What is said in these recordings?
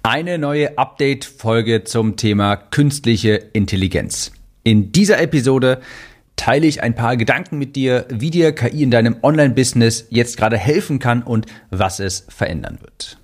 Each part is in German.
Eine neue Update-Folge zum Thema künstliche Intelligenz. In dieser Episode teile ich ein paar Gedanken mit dir, wie dir KI in deinem Online-Business jetzt gerade helfen kann und was es verändern wird.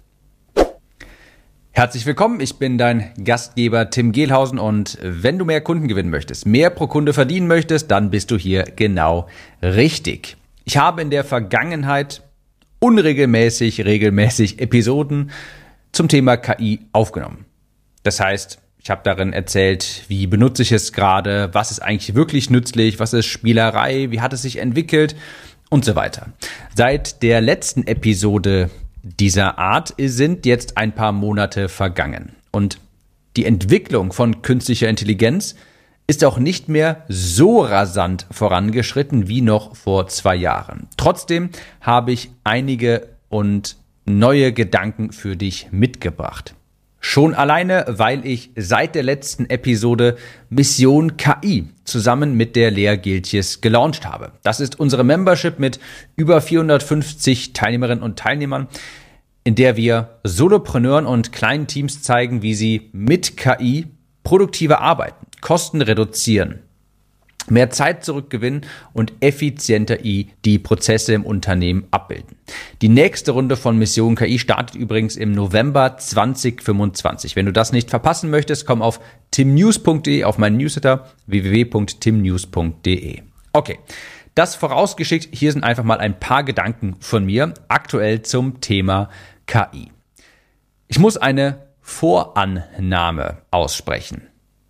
Herzlich willkommen, ich bin dein Gastgeber Tim Gehlhausen und wenn du mehr Kunden gewinnen möchtest, mehr pro Kunde verdienen möchtest, dann bist du hier genau richtig. Ich habe in der Vergangenheit regelmäßig Episoden zum Thema KI aufgenommen. Das heißt, ich habe darin erzählt, wie benutze ich es gerade, was ist eigentlich wirklich nützlich, was ist Spielerei, wie hat es sich entwickelt und so weiter. Seit der letzten Episode dieser Art sind jetzt ein paar Monate vergangen und die Entwicklung von künstlicher Intelligenz ist auch nicht mehr so rasant vorangeschritten wie noch vor 2 Jahren. Trotzdem habe ich einige und neue Gedanken für dich mitgebracht. Schon alleine, weil ich seit der letzten Episode Mission KI zusammen mit der Lea Geeltjes gelauncht habe. Das ist unsere Membership mit über 450 Teilnehmerinnen und Teilnehmern, in der wir Solopreneuren und kleinen Teams zeigen, wie sie mit KI produktiver arbeiten, Kosten reduzieren, mehr Zeit zurückgewinnen und effizienter die Prozesse im Unternehmen abbilden. Die nächste Runde von Mission KI startet übrigens im November 2025. Wenn du das nicht verpassen möchtest, komm auf timnews.de, auf meinen Newsletter www.timnews.de. Okay, das vorausgeschickt, hier sind einfach mal ein paar Gedanken von mir aktuell zum Thema KI. Ich muss eine Vorannahme aussprechen.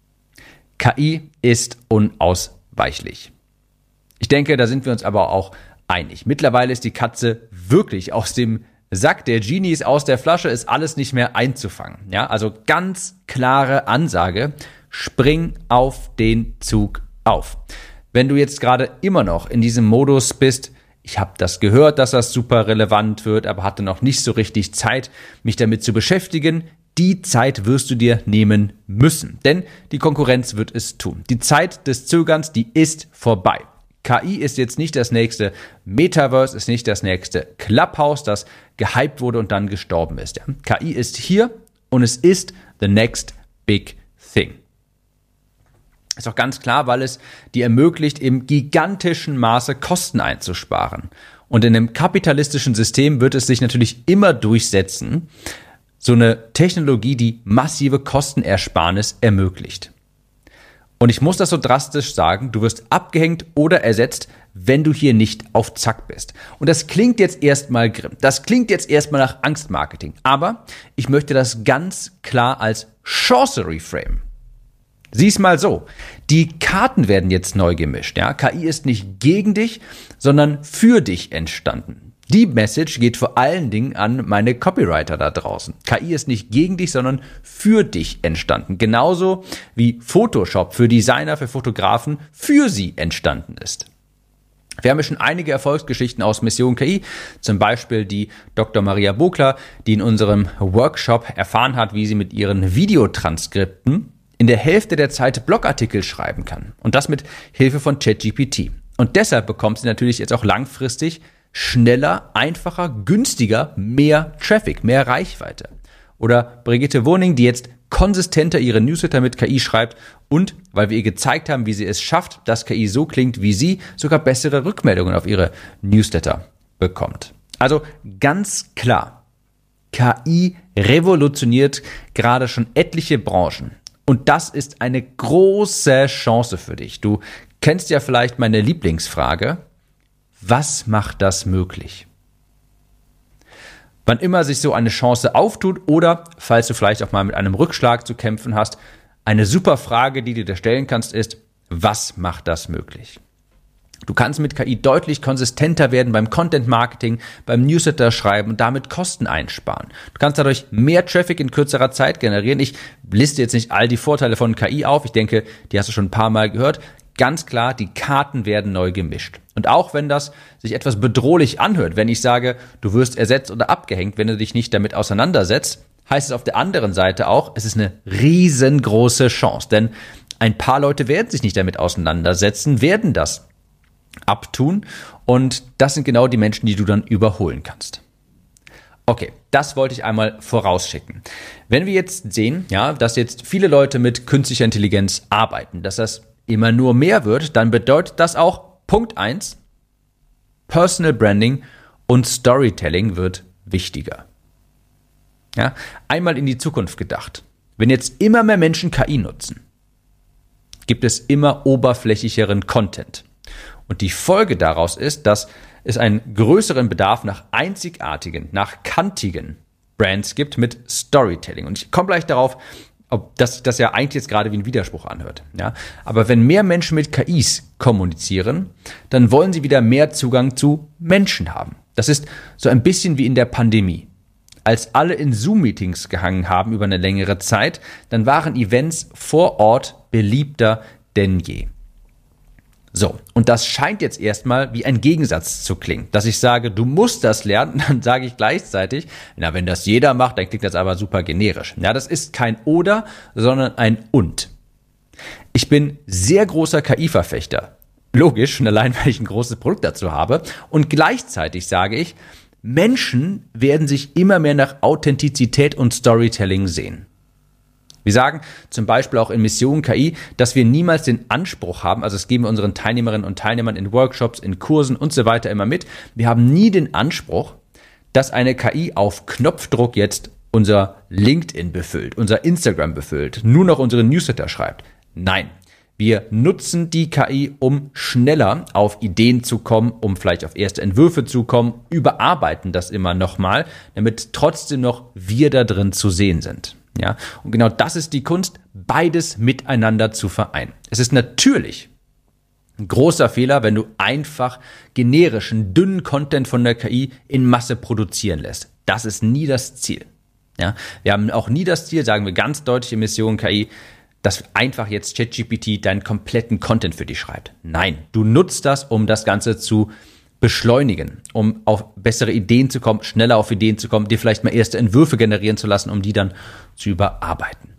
KI ist unausweichlich. Ich denke, da sind wir uns aber auch einig. Mittlerweile ist die Katze wirklich aus dem Sack, der Genie ist aus der Flasche, ist alles nicht mehr einzufangen. Ja, also ganz klare Ansage, spring auf den Zug auf. Wenn du jetzt gerade immer noch in diesem Modus bist, ich habe das gehört, dass das super relevant wird, aber hatte noch nicht so richtig Zeit, mich damit zu beschäftigen, die Zeit wirst du dir nehmen müssen, denn die Konkurrenz wird es tun. Die Zeit des Zögerns, die ist vorbei. KI ist jetzt nicht das nächste Metaverse, ist nicht das nächste Clubhouse, das gehypt wurde und dann gestorben ist. Ja. KI ist hier und es ist the next big thing. Ist auch ganz klar, weil es dir ermöglicht, im gigantischen Maße Kosten einzusparen. Und in einem kapitalistischen System wird es sich natürlich immer durchsetzen, so eine Technologie, die massive Kostenersparnis ermöglicht. Und ich muss das so drastisch sagen, du wirst abgehängt oder ersetzt, wenn du hier nicht auf Zack bist. Und das klingt jetzt erstmal grimm, das klingt jetzt erstmal nach Angstmarketing, aber ich möchte das ganz klar als Chance reframen. Sieh's mal so, die Karten werden jetzt neu gemischt. Ja? KI ist nicht gegen dich, sondern für dich entstanden. Die Message geht vor allen Dingen an meine Copywriter da draußen. KI ist nicht gegen dich, sondern für dich entstanden. Genauso wie Photoshop für Designer, für Fotografen für sie entstanden ist. Wir haben ja schon einige Erfolgsgeschichten aus Mission KI, zum Beispiel die Dr. Maria Bogler, die in unserem Workshop erfahren hat, wie sie mit ihren Videotranskripten in der Hälfte der Zeit Blogartikel schreiben kann. Und das mit Hilfe von ChatGPT. Und deshalb bekommt sie natürlich jetzt auch langfristig schneller, einfacher, günstiger, mehr Traffic, mehr Reichweite. Oder Brigitte Wohning, die jetzt konsistenter ihre Newsletter mit KI schreibt und, weil wir ihr gezeigt haben, wie sie es schafft, dass KI so klingt wie sie, sogar bessere Rückmeldungen auf ihre Newsletter bekommt. Also ganz klar, KI revolutioniert gerade schon etliche Branchen. Und das ist eine große Chance für dich. Du kennst ja vielleicht meine Lieblingsfrage. Was macht das möglich? Wann immer sich so eine Chance auftut oder, falls du vielleicht auch mal mit einem Rückschlag zu kämpfen hast, eine super Frage, die du dir stellen kannst, ist, was macht das möglich? Du kannst mit KI deutlich konsistenter werden beim Content-Marketing, beim Newsletter-Schreiben und damit Kosten einsparen. Du kannst dadurch mehr Traffic in kürzerer Zeit generieren. Ich liste jetzt nicht all die Vorteile von KI auf. Ich denke, die hast du schon ein paar Mal gehört. Ganz klar, die Karten werden neu gemischt. Und auch wenn das sich etwas bedrohlich anhört, wenn ich sage, du wirst ersetzt oder abgehängt, wenn du dich nicht damit auseinandersetzt, heißt es auf der anderen Seite auch, es ist eine riesengroße Chance. Denn ein paar Leute werden sich nicht damit auseinandersetzen, werden das abtun. Und das sind genau die Menschen, die du dann überholen kannst. Okay, das wollte ich einmal vorausschicken. Wenn wir jetzt sehen, ja, dass jetzt viele Leute mit künstlicher Intelligenz arbeiten, dass das immer nur mehr wird, dann bedeutet das auch Punkt 1, Personal Branding und Storytelling wird wichtiger. Ja, einmal in die Zukunft gedacht. Wenn jetzt immer mehr Menschen KI nutzen, gibt es immer oberflächlicheren Content. Und die Folge daraus ist, dass es einen größeren Bedarf nach einzigartigen, nach kantigen Brands gibt mit Storytelling. Und ich komme gleich darauf, ob das ja eigentlich jetzt gerade wie ein Widerspruch anhört. Ja? Aber wenn mehr Menschen mit KIs kommunizieren, dann wollen sie wieder mehr Zugang zu Menschen haben. Das ist so ein bisschen wie in der Pandemie. Als alle in Zoom-Meetings gehangen haben über eine längere Zeit, dann waren Events vor Ort beliebter denn je. So, und das scheint jetzt erstmal wie ein Gegensatz zu klingen, dass ich sage, du musst das lernen, dann sage ich gleichzeitig, na, wenn das jeder macht, dann klingt das aber super generisch. Ja, das ist kein Oder, sondern ein Und. Ich bin sehr großer KI-Verfechter. Logisch, schon allein, weil ich ein großes Produkt dazu habe. Und gleichzeitig sage ich, Menschen werden sich immer mehr nach Authentizität und Storytelling sehen. Wir sagen zum Beispiel auch in Mission KI, dass wir niemals den Anspruch haben, also das geben wir unseren Teilnehmerinnen und Teilnehmern in Workshops, in Kursen und so weiter immer mit, wir haben nie den Anspruch, dass eine KI auf Knopfdruck jetzt unser LinkedIn befüllt, unser Instagram befüllt, nur noch unsere Newsletter schreibt. Nein, wir nutzen die KI, um schneller auf Ideen zu kommen, um vielleicht auf erste Entwürfe zu kommen, überarbeiten das immer nochmal, damit trotzdem noch wir da drin zu sehen sind. Ja, und genau das ist die Kunst, beides miteinander zu vereinen. Es ist natürlich ein großer Fehler, wenn du einfach generischen, dünnen Content von der KI in Masse produzieren lässt. Das ist nie das Ziel. Ja, wir haben auch nie das Ziel, sagen wir ganz deutlich in Mission KI, dass einfach jetzt ChatGPT deinen kompletten Content für dich schreibt. Nein, du nutzt das, um das Ganze zu beschleunigen, um auf bessere Ideen zu kommen, schneller auf Ideen zu kommen, dir vielleicht mal erste Entwürfe generieren zu lassen, um die dann zu überarbeiten.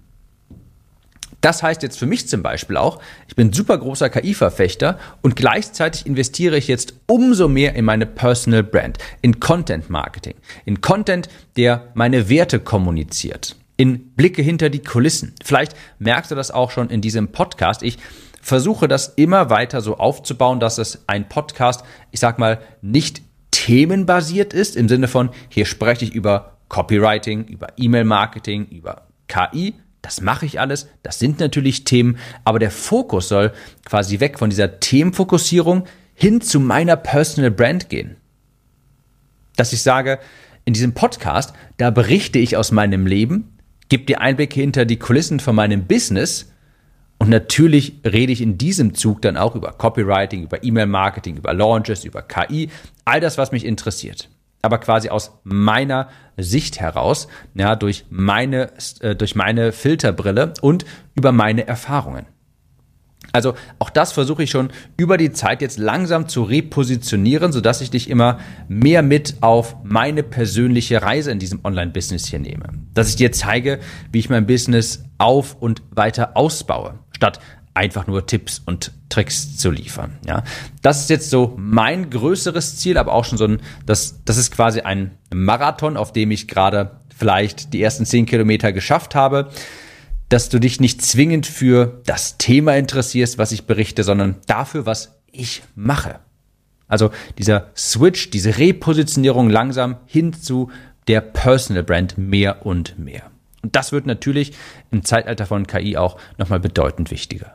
Das heißt jetzt für mich zum Beispiel auch, ich bin super großer KI-Verfechter und gleichzeitig investiere ich jetzt umso mehr in meine Personal Brand, in Content Marketing, in Content, der meine Werte kommuniziert, in Blicke hinter die Kulissen. Vielleicht merkst du das auch schon in diesem Podcast. Ich versuche das immer weiter so aufzubauen, dass es ein Podcast, ich sag mal, nicht themenbasiert ist, im Sinne von, hier spreche ich über Copywriting, über E-Mail-Marketing, über KI. Das mache ich alles, das sind natürlich Themen, aber der Fokus soll quasi weg von dieser Themenfokussierung hin zu meiner Personal Brand gehen. Dass ich sage, in diesem Podcast, da berichte ich aus meinem Leben, gebe dir Einblicke hinter die Kulissen von meinem Business. Und natürlich rede ich in diesem Zug dann auch über Copywriting, über E-Mail-Marketing, über Launches, über KI, all das, was mich interessiert. Aber quasi aus meiner Sicht heraus, ja, durch meine Filterbrille und über meine Erfahrungen. Also auch das versuche ich schon über die Zeit jetzt langsam zu repositionieren, sodass ich dich immer mehr mit auf meine persönliche Reise in diesem Online-Business hier nehme. Dass ich dir zeige, wie ich mein Business auf und weiter ausbaue, statt einfach nur Tipps und Tricks zu liefern. Ja, das ist jetzt so mein größeres Ziel, aber auch schon das ist quasi ein Marathon, auf dem ich gerade vielleicht die ersten 10 Kilometer geschafft habe, dass du dich nicht zwingend für das Thema interessierst, was ich berichte, sondern dafür, was ich mache. Also dieser Switch, diese Repositionierung langsam hin zu der Personal Brand mehr und mehr. Und das wird natürlich im Zeitalter von KI auch nochmal bedeutend wichtiger.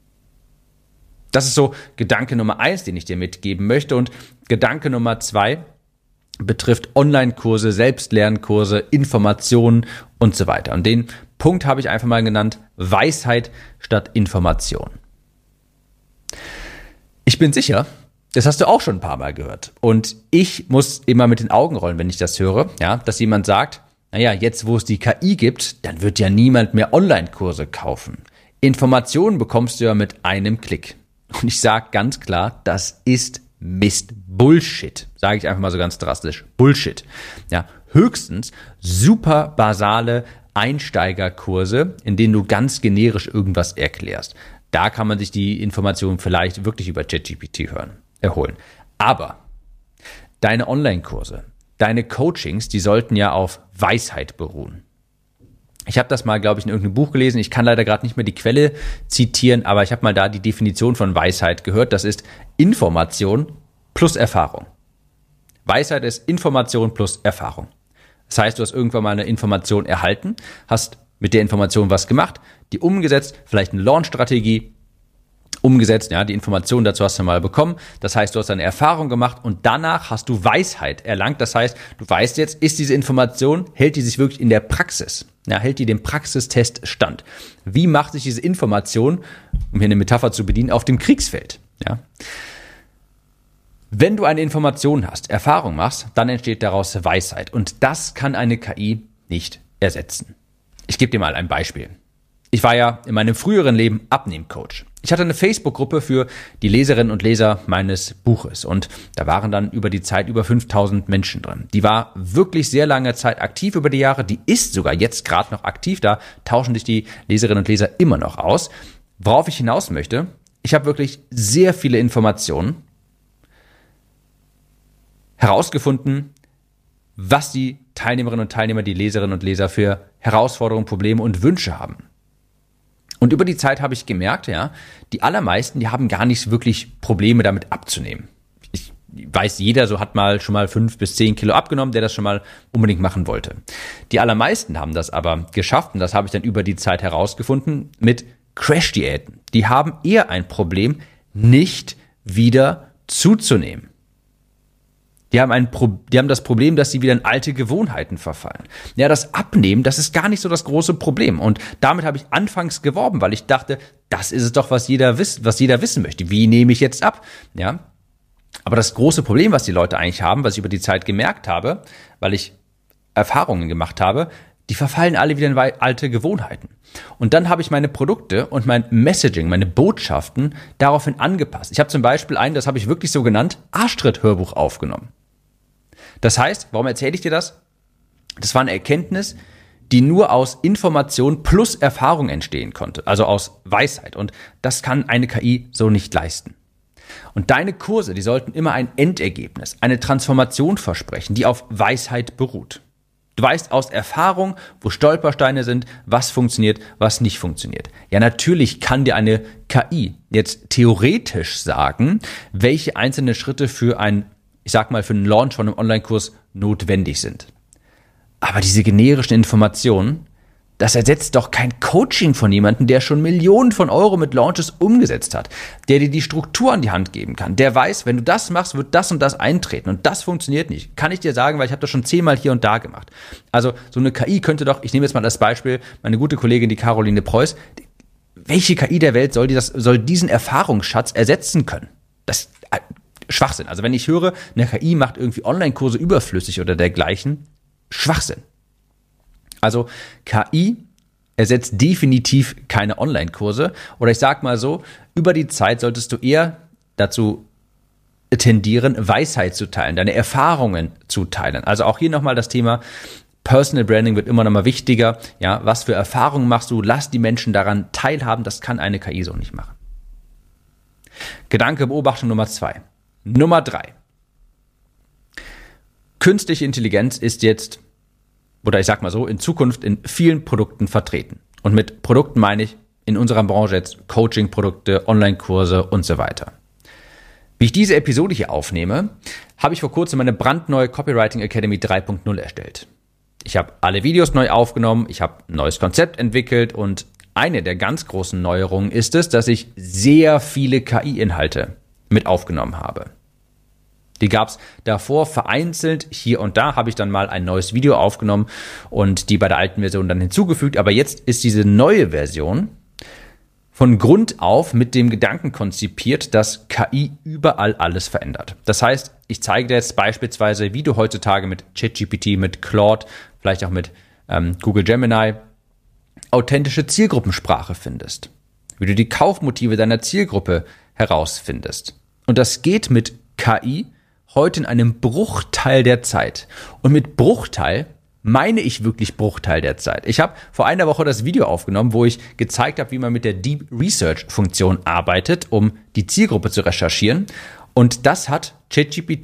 Das ist so Gedanke Nummer 1, den ich dir mitgeben möchte. Und Gedanke Nummer 2 betrifft Online-Kurse, Selbstlernkurse, Informationen und so weiter. Und den Punkt habe ich einfach mal genannt, Weisheit statt Information. Ich bin sicher, das hast du auch schon ein paar Mal gehört. Und ich muss immer mit den Augen rollen, wenn ich das höre, ja, dass jemand sagt, naja, jetzt wo es die KI gibt, dann wird ja niemand mehr Online-Kurse kaufen. Informationen bekommst du ja mit einem Klick. Und ich sage ganz klar, das ist Mist, Bullshit, sage ich einfach mal so ganz drastisch, Bullshit. Ja, höchstens super basale Einsteigerkurse, in denen du ganz generisch irgendwas erklärst. Da kann man sich die Informationen vielleicht wirklich über ChatGPT erholen. Aber deine Online-Kurse, deine Coachings, die sollten ja auf Weisheit beruhen. Ich habe das mal, glaube ich, in irgendeinem Buch gelesen. Ich kann leider gerade nicht mehr die Quelle zitieren, aber ich habe mal da die Definition von Weisheit gehört. Das ist Information plus Erfahrung. Weisheit ist Information plus Erfahrung. Das heißt, du hast irgendwann mal eine Information erhalten, hast mit der Information was gemacht, die umgesetzt, vielleicht eine Launch-Strategie umgesetzt, ja, die Information dazu hast du mal bekommen. Das heißt, du hast eine Erfahrung gemacht und danach hast du Weisheit erlangt. Das heißt, du weißt jetzt, ist diese Information, hält die sich wirklich in der Praxis? Ja, hält die dem Praxistest stand? Wie macht sich diese Information, um hier eine Metapher zu bedienen, auf dem Kriegsfeld? Ja. Wenn du eine Information hast, Erfahrung machst, dann entsteht daraus Weisheit. Und das kann eine KI nicht ersetzen. Ich gebe dir mal ein Beispiel. Ich war ja in meinem früheren Leben Abnehmcoach. Ich hatte eine Facebook-Gruppe für die Leserinnen und Leser meines Buches und da waren dann über die Zeit über 5000 Menschen drin. Die war wirklich sehr lange Zeit aktiv über die Jahre, die ist sogar jetzt gerade noch aktiv, da tauschen sich die Leserinnen und Leser immer noch aus. Worauf ich hinaus möchte, ich habe wirklich sehr viele Informationen herausgefunden, was die Teilnehmerinnen und Teilnehmer, die Leserinnen und Leser für Herausforderungen, Probleme und Wünsche haben. Und über die Zeit habe ich gemerkt, ja, die allermeisten, die haben gar nicht wirklich Probleme damit abzunehmen. Ich weiß, jeder so hat mal schon mal 5 bis 10 Kilo abgenommen, der das schon mal unbedingt machen wollte. Die allermeisten haben das aber geschafft, und das habe ich dann über die Zeit herausgefunden, mit Crash-Diäten. Die haben eher ein Problem, nicht wieder zuzunehmen. Die haben das Problem, dass sie wieder in alte Gewohnheiten verfallen. Ja, das Abnehmen, das ist gar nicht so das große Problem. Und damit habe ich anfangs geworben, weil ich dachte, das ist es doch, was jeder wissen möchte. Wie nehme ich jetzt ab? Ja. Aber das große Problem, was die Leute eigentlich haben, was ich über die Zeit gemerkt habe, weil ich Erfahrungen gemacht habe, die verfallen alle wieder in alte Gewohnheiten. Und dann habe ich meine Produkte und mein Messaging, meine Botschaften daraufhin angepasst. Ich habe zum Beispiel das habe ich wirklich so genannt, Arschtritt-Hörbuch aufgenommen. Das heißt, warum erzähle ich dir das? Das war eine Erkenntnis, die nur aus Information plus Erfahrung entstehen konnte, also aus Weisheit. Und das kann eine KI so nicht leisten. Und deine Kurse, die sollten immer ein Endergebnis, eine Transformation versprechen, die auf Weisheit beruht. Du weißt aus Erfahrung, wo Stolpersteine sind, was funktioniert, was nicht funktioniert. Ja, natürlich kann dir eine KI jetzt theoretisch sagen, welche einzelnen Schritte für einen Launch von einem Online-Kurs notwendig sind. Aber diese generischen Informationen, das ersetzt doch kein Coaching von jemandem, der schon Millionen von Euro mit Launches umgesetzt hat, der dir die Struktur an die Hand geben kann, der weiß, wenn du das machst, wird das und das eintreten und das funktioniert nicht. Kann ich dir sagen, weil ich habe das schon 10-mal hier und da gemacht. Also so eine KI könnte doch, ich nehme jetzt mal das Beispiel, meine gute Kollegin, die Caroline Preuß, welche KI der Welt soll diesen Erfahrungsschatz ersetzen können? Das Schwachsinn. Also wenn ich höre, eine KI macht irgendwie Online-Kurse überflüssig oder dergleichen, Schwachsinn. Also KI ersetzt definitiv keine Online-Kurse. Oder ich sag mal so, über die Zeit solltest du eher dazu tendieren, Weisheit zu teilen, deine Erfahrungen zu teilen. Also auch hier nochmal das Thema Personal Branding wird immer noch mal wichtiger. Ja, was für Erfahrungen machst du? Lass die Menschen daran teilhaben. Das kann eine KI so nicht machen. Gedanke, Beobachtung Nummer 2. Nummer 3. Künstliche Intelligenz ist jetzt, oder ich sag mal so, in Zukunft in vielen Produkten vertreten. Und mit Produkten meine ich in unserer Branche jetzt Coaching-Produkte, Online-Kurse und so weiter. Wie ich diese Episode hier aufnehme, habe ich vor kurzem meine brandneue Copywriting Academy 3.0 erstellt. Ich habe alle Videos neu aufgenommen, ich habe ein neues Konzept entwickelt und eine der ganz großen Neuerungen ist es, dass ich sehr viele KI-Inhalte mit aufgenommen habe. Die gab es davor vereinzelt, hier und da habe ich dann mal ein neues Video aufgenommen und die bei der alten Version dann hinzugefügt. Aber jetzt ist diese neue Version von Grund auf mit dem Gedanken konzipiert, dass KI überall alles verändert. Das heißt, ich zeige dir jetzt beispielsweise, wie du heutzutage mit ChatGPT, mit Claude, vielleicht auch mit Google Gemini authentische Zielgruppensprache findest. Wie du die Kaufmotive deiner Zielgruppe herausfindest. Und das geht mit KI heute in einem Bruchteil der Zeit. Und mit Bruchteil meine ich wirklich Bruchteil der Zeit. Ich habe vor einer Woche das Video aufgenommen, wo ich gezeigt habe, wie man mit der Deep Research Funktion arbeitet, um die Zielgruppe zu recherchieren. Und das hat ChatGPT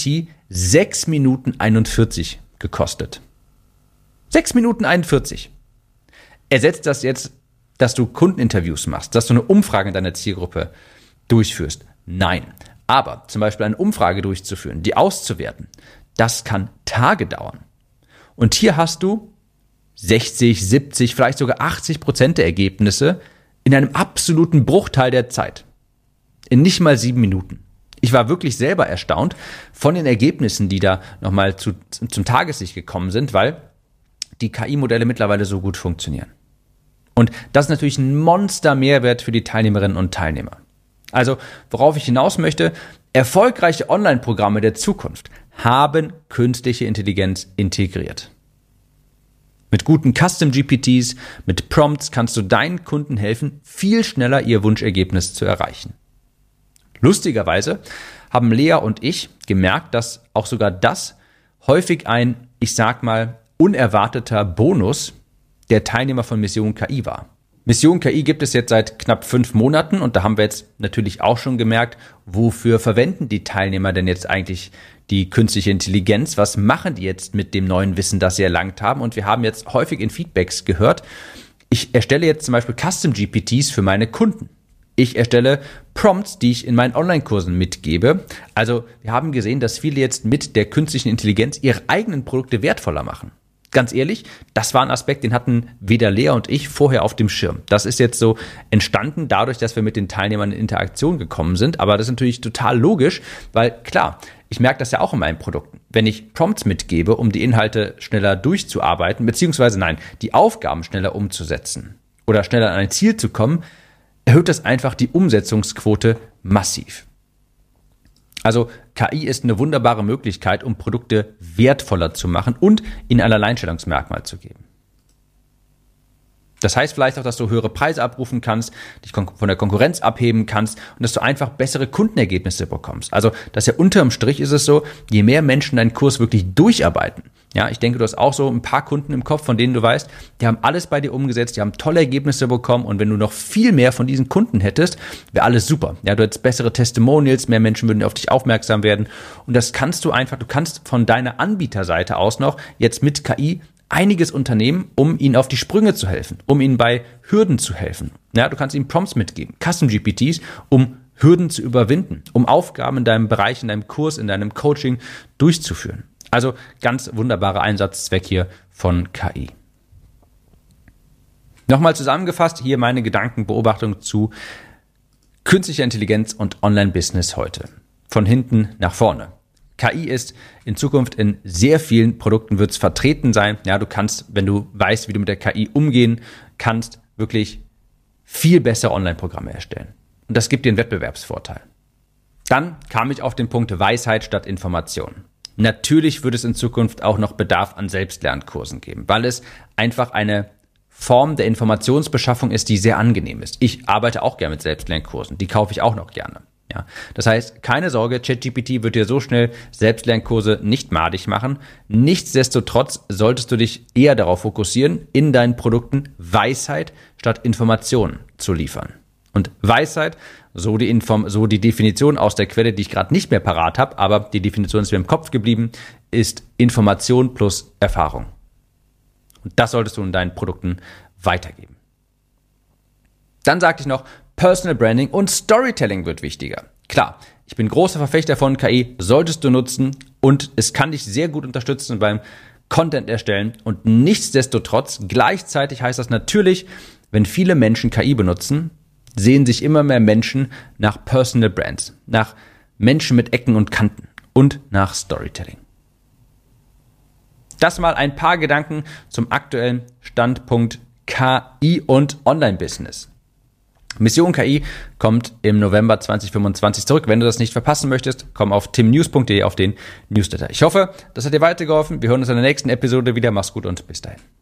6 Minuten 41 gekostet. 6 Minuten 41. Ersetzt das jetzt, dass du Kundeninterviews machst, dass du eine Umfrage in deiner Zielgruppe durchführst? Nein. Aber zum Beispiel eine Umfrage durchzuführen, die auszuwerten, das kann Tage dauern. Und hier hast du 60, 70, vielleicht sogar 80% der Ergebnisse in einem absoluten Bruchteil der Zeit. In nicht mal 7 Minuten. Ich war wirklich selber erstaunt von den Ergebnissen, die da nochmal zum Tageslicht gekommen sind, weil die KI-Modelle mittlerweile so gut funktionieren. Und das ist natürlich ein Monster-Mehrwert für die Teilnehmerinnen und Teilnehmer. Also, worauf ich hinaus möchte, erfolgreiche Online-Programme der Zukunft haben künstliche Intelligenz integriert. Mit guten Custom-GPTs, mit Prompts kannst du deinen Kunden helfen, viel schneller ihr Wunschergebnis zu erreichen. Lustigerweise haben Lea und ich gemerkt, dass auch sogar das häufig ein, ich sag mal, unerwarteter Bonus der Teilnehmer von Mission KI war. Mission KI gibt es jetzt seit knapp 5 Monaten und da haben wir jetzt natürlich auch schon gemerkt, wofür verwenden die Teilnehmer denn jetzt eigentlich die künstliche Intelligenz? Was machen die jetzt mit dem neuen Wissen, das sie erlangt haben? Und wir haben jetzt häufig in Feedbacks gehört, ich erstelle jetzt zum Beispiel Custom GPTs für meine Kunden. Ich erstelle Prompts, die ich in meinen Online-Kursen mitgebe. Also wir haben gesehen, dass viele jetzt mit der künstlichen Intelligenz ihre eigenen Produkte wertvoller machen. Ganz ehrlich, das war ein Aspekt, den hatten weder Lea und ich vorher auf dem Schirm. Das ist jetzt so entstanden dadurch, dass wir mit den Teilnehmern in Interaktion gekommen sind. Aber das ist natürlich total logisch, weil klar, ich merke das ja auch in meinen Produkten. Wenn ich Prompts mitgebe, um die Inhalte schneller durchzuarbeiten, beziehungsweise die Aufgaben schneller umzusetzen oder schneller an ein Ziel zu kommen, erhöht das einfach die Umsetzungsquote massiv. Also KI ist eine wunderbare Möglichkeit, um Produkte wertvoller zu machen und ihnen ein Alleinstellungsmerkmal zu geben. Das heißt vielleicht auch, dass du höhere Preise abrufen kannst, dich von der Konkurrenz abheben kannst und dass du einfach bessere Kundenergebnisse bekommst. Also das ja unterm Strich ist es so, je mehr Menschen deinen Kurs wirklich durcharbeiten. Ja, ich denke, du hast auch so ein paar Kunden im Kopf, von denen du weißt, die haben alles bei dir umgesetzt, die haben tolle Ergebnisse bekommen und wenn du noch viel mehr von diesen Kunden hättest, wäre alles super. Ja, du hättest bessere Testimonials, mehr Menschen würden auf dich aufmerksam werden und das kannst du kannst von deiner Anbieterseite aus noch jetzt mit KI einiges unternehmen, um ihnen auf die Sprünge zu helfen, um ihnen bei Hürden zu helfen. Ja, du kannst ihnen Prompts mitgeben, Custom GPTs, um Hürden zu überwinden, um Aufgaben in deinem Bereich, in deinem Kurs, in deinem Coaching durchzuführen. Also ganz wunderbarer Einsatzzweck hier von KI. Nochmal zusammengefasst, hier meine Gedankenbeobachtung zu künstlicher Intelligenz und Online-Business heute. Von hinten nach vorne. KI ist in Zukunft in sehr vielen Produkten wird es vertreten sein. Ja, du kannst, wenn du weißt, wie du mit der KI umgehen kannst, wirklich viel besser Online-Programme erstellen. Und das gibt dir einen Wettbewerbsvorteil. Dann kam ich auf den Punkt Weisheit statt Information. Natürlich wird es in Zukunft auch noch Bedarf an Selbstlernkursen geben, weil es einfach eine Form der Informationsbeschaffung ist, die sehr angenehm ist. Ich arbeite auch gerne mit Selbstlernkursen, die kaufe ich auch noch gerne. Ja, das heißt, keine Sorge, ChatGPT wird dir so schnell Selbstlernkurse nicht madig machen. Nichtsdestotrotz solltest du dich eher darauf fokussieren, in deinen Produkten Weisheit statt Information zu liefern. Und Weisheit, so die Definition aus der Quelle, die ich gerade nicht mehr parat habe, aber die Definition ist mir im Kopf geblieben, ist Information plus Erfahrung. Und das solltest du in deinen Produkten weitergeben. Dann sagte ich noch, Personal Branding und Storytelling wird wichtiger. Klar, ich bin großer Verfechter von KI, solltest du nutzen und es kann dich sehr gut unterstützen beim Content erstellen und nichtsdestotrotz, gleichzeitig heißt das natürlich, wenn viele Menschen KI benutzen, sehen sich immer mehr Menschen nach Personal Brands, nach Menschen mit Ecken und Kanten und nach Storytelling. Das mal ein paar Gedanken zum aktuellen Standpunkt KI und Online-Business. Mission KI kommt im November 2025 zurück. Wenn du das nicht verpassen möchtest, komm auf timnews.de auf den Newsletter. Ich hoffe, das hat dir weitergeholfen. Wir hören uns in der nächsten Episode wieder. Mach's gut und bis dahin.